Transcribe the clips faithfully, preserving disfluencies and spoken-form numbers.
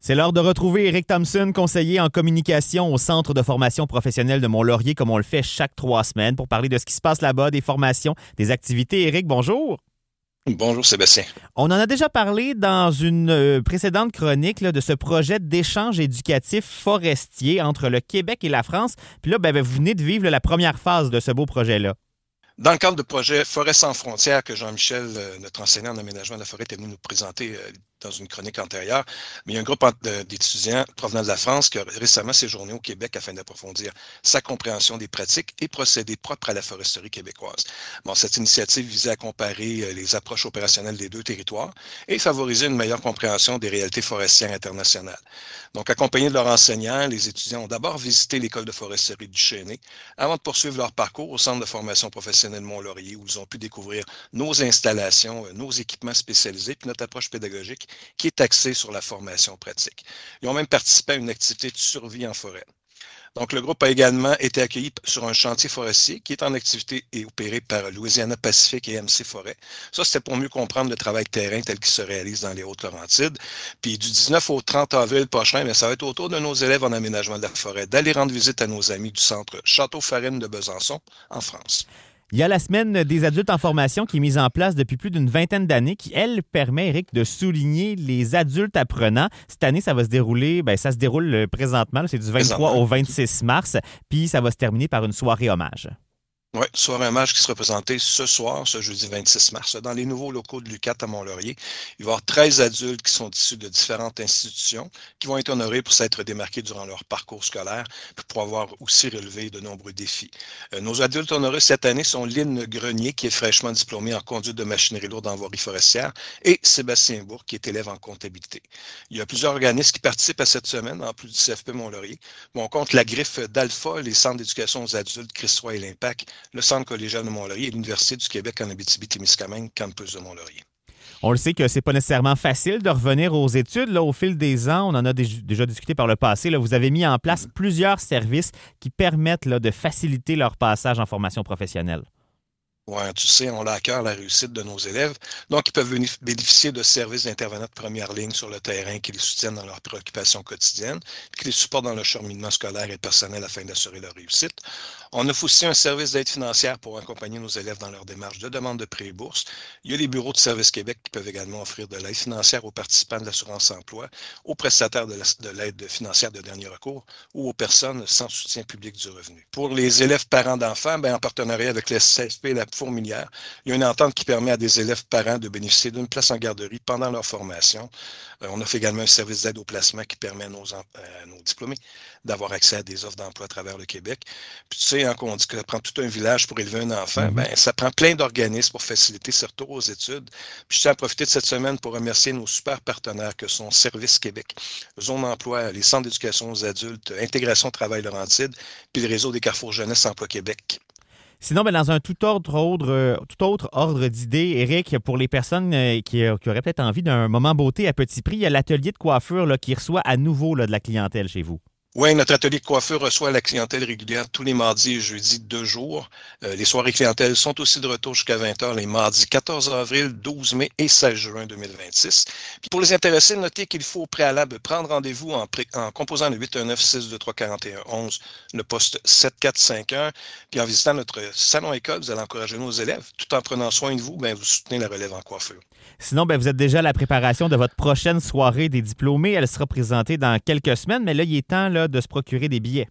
C'est l'heure de retrouver Éric Thompson, conseiller en communication au Centre de formation professionnelle de Mont-Laurier, comme on le fait chaque trois semaines, pour parler de ce qui se passe là-bas, des formations, des activités. Éric, bonjour. Bonjour Sébastien. On en a déjà parlé dans une euh, précédente chronique là, de ce projet d'échange éducatif forestier entre le Québec et la France. Puis là, ben, vous venez de vivre là, la première phase de ce beau projet-là. Dans le cadre du projet Forêt sans frontières que Jean-Michel, euh, notre enseignant en aménagement de la forêt, est venu nous présenter euh, dans une chronique antérieure, mais il y a un groupe d'étudiants provenant de la France qui a récemment séjourné au Québec afin d'approfondir sa compréhension des pratiques et procédés propres à la foresterie québécoise. Bon, cette initiative visait à comparer les approches opérationnelles des deux territoires et favoriser une meilleure compréhension des réalités forestières internationales. Donc, accompagnés de leurs enseignants, les étudiants ont d'abord visité l'école de foresterie du Chesnay avant de poursuivre leur parcours au Centre de formation professionnelle Mont-Laurier où ils ont pu découvrir nos installations, nos équipements spécialisés puis notre approche pédagogique qui est axée sur la formation pratique. Ils ont même participé à une activité de survie en forêt. Donc, le groupe a également été accueilli sur un chantier forestier qui est en activité et opéré par Louisiana Pacifique et M C Forêt. Ça, c'était pour mieux comprendre le travail de terrain tel qu'il se réalise dans les Hautes-Laurentides. Puis du dix-neuf au trente avril prochain, bien, ça va être au tour de nos élèves en aménagement de la forêt d'aller rendre visite à nos amis du centre Château-Farine de Besançon en France. Il y a la semaine des adultes en formation qui est mise en place depuis plus d'une vingtaine d'années, qui, elle, permet, Éric, de souligner les adultes apprenants. Cette année, ça va se dérouler, bien, ça se déroule présentement, c'est du vingt-trois au vingt-six mars, puis ça va se terminer par une soirée hommage. Oui, soirée hommage qui sera présentée ce soir, ce jeudi vingt-six mars, dans les nouveaux locaux de l'U Q A T à Mont-Laurier. Il va y avoir treize adultes qui sont issus de différentes institutions qui vont être honorés pour s'être démarqués durant leur parcours scolaire puis pour avoir aussi relevé de nombreux défis. Euh, nos adultes honorés cette année sont Lynn Grenier, qui est fraîchement diplômée en conduite de machinerie lourde en voirie forestière, et Sébastien Bourg, qui est élève en comptabilité. Il y a plusieurs organismes qui participent à cette semaine, en plus du C F P Mont-Laurier. Bon, on compte la griffe d'Alpha, les centres d'éducation aux adultes, Christ-Roi et l'Impact, le Centre collégial de Mont-Laurier et l'Université du Québec en Abitibi-Témiscamingue, campus de Mont-Laurier. On le sait que c'est pas nécessairement facile de revenir aux études. Là, au fil des ans, on en a déjà discuté par le passé. Là, vous avez mis en place plusieurs services qui permettent là, de faciliter leur passage en formation professionnelle. Oui, tu sais, on a à cœur la réussite de nos élèves. Donc, ils peuvent bénéficier de services d'intervenants de première ligne sur le terrain qui les soutiennent dans leurs préoccupations quotidiennes, qui les supportent dans leur cheminement scolaire et personnel afin d'assurer leur réussite. On offre aussi un service d'aide financière pour accompagner nos élèves dans leur démarche de demande de prêt et bourse. Il y a les bureaux de Service Québec qui peuvent également offrir de l'aide financière aux participants de l'assurance-emploi, aux prestataires de l'aide financière de dernier recours ou aux personnes sans soutien public du revenu. Pour les élèves parents d'enfants, bien, en partenariat avec le C F P et la Fourmilière, il y a une entente qui permet à des élèves parents de bénéficier d'une place en garderie pendant leur formation. Euh, on offre également un service d'aide au placement qui permet à nos, à nos diplômés d'avoir accès à des offres d'emploi à travers le Québec. Puis tu sais, hein, qu'on dit que ça prend tout un village pour élever un enfant, mm-hmm. ben, ça prend plein d'organismes pour faciliter ce retour aux études. Puis je tiens à profiter de cette semaine pour remercier nos super partenaires que sont Service Québec, Zone Emploi, les centres d'éducation aux adultes, Intégration Travail Laurentide, puis le réseau des Carrefours Jeunesse Emploi Québec. Sinon, bien, dans un tout autre ordre, tout autre ordre d'idées, Éric, pour les personnes qui, qui auraient peut-être envie d'un moment beauté à petit prix, il y a l'atelier de coiffure là, qui reçoit à nouveau là, de la clientèle chez vous. Oui, notre atelier de coiffure reçoit la clientèle régulière tous les mardis et jeudis, deux jours. Euh, les soirées clientèle sont aussi de retour jusqu'à vingt heures les mardis quatorze avril, douze mai et seize juin deux mille vingt-six. Puis pour les intéressés, notez qu'il faut au préalable prendre rendez-vous en, pré- en composant le huit un neuf, six deux trois, quatre un un un, le poste sept quatre cinq un. Puis en visitant notre salon école, vous allez encourager nos élèves. Tout en prenant soin de vous, bien, vous soutenez la relève en coiffure. Sinon, bien, vous êtes déjà à la préparation de votre prochaine soirée des diplômés. Elle sera présentée dans quelques semaines, mais là, il est temps là, de se procurer des billets.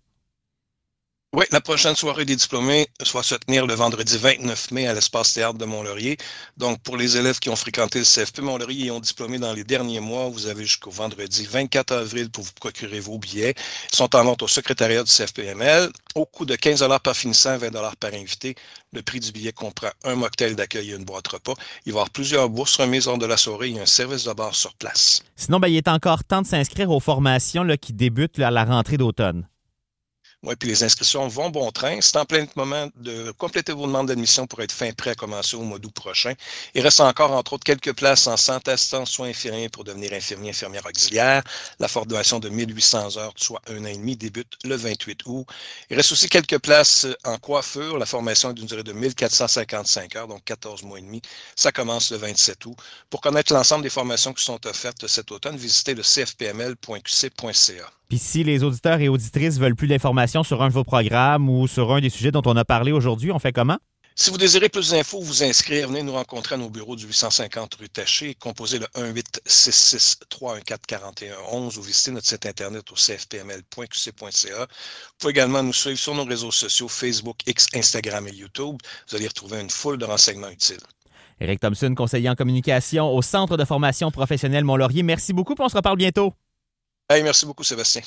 Oui, la prochaine soirée des diplômés va se tenir le vendredi vingt-neuf mai à l'Espace Théâtre de Mont-Laurier. Donc, pour les élèves qui ont fréquenté le C F P Mont-Laurier et ont diplômé dans les derniers mois, vous avez jusqu'au vendredi vingt-quatre avril pour vous procurer vos billets. Ils sont en vente au secrétariat du C F P M L au coût de quinze dollars par finissant, vingt dollars par invité. Le prix du billet comprend un mocktail d'accueil et une boîte repas. Il va y avoir plusieurs bourses remises lors de la soirée et un service de bar sur place. Sinon, bien, il est encore temps de s'inscrire aux formations là, qui débutent là, à la rentrée d'automne. Oui, puis les inscriptions vont bon train. C'est en plein moment de compléter vos demandes d'admission pour être fin prêt à commencer au mois d'août prochain. Il reste encore, entre autres, quelques places en santé assistants, soins infirmiers pour devenir infirmier, infirmière auxiliaire. La formation de mille huit cents heures, soit un an et demi, débute le vingt-huit août. Il reste aussi quelques places en coiffure. La formation est d'une durée de mille quatre cent cinquante-cinq heures, donc quatorze mois et demi. Ça commence le vingt-sept août. Pour connaître l'ensemble des formations qui sont offertes cet automne, visitez le c f p m l point q c point c a. Puis si les auditeurs et auditrices veulent plus d'informations sur un de vos programmes ou sur un des sujets dont on a parlé aujourd'hui, on fait comment? Si vous désirez plus d'infos, vous inscrire, venez nous rencontrer à nos bureaux du huit cent cinquante rue Taché, composez le un huit six six trois un quatre quatre un un ou visitez notre site internet au c f p m l point q c point c a. Vous pouvez également nous suivre sur nos réseaux sociaux Facebook, X, Instagram et YouTube. Vous allez retrouver une foule de renseignements utiles. Éric Thompson, conseiller en communication au Centre de formation professionnelle Mont-Laurier. Merci beaucoup, puis on se reparle bientôt. Hey, merci beaucoup, Sébastien.